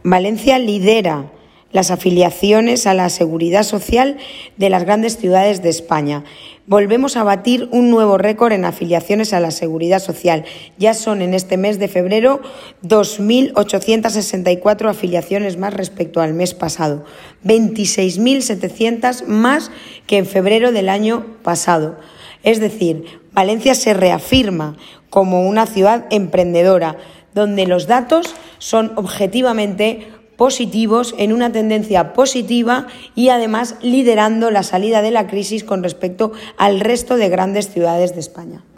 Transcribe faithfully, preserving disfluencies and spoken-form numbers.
Valencia lidera las afiliaciones a la Seguridad Social de las grandes ciudades de España. Volvemos a batir un nuevo récord en afiliaciones a la Seguridad Social. Ya son en este mes de febrero dos mil ochocientas sesenta y cuatro afiliaciones más respecto al mes pasado, veintiséis mil setecientas más que en febrero del año pasado. Es decir, Valencia se reafirma como una ciudad emprendedora, donde los datos son objetivamente positivos, en una tendencia positiva y además liderando la salida de la crisis con respecto al resto de grandes ciudades de España.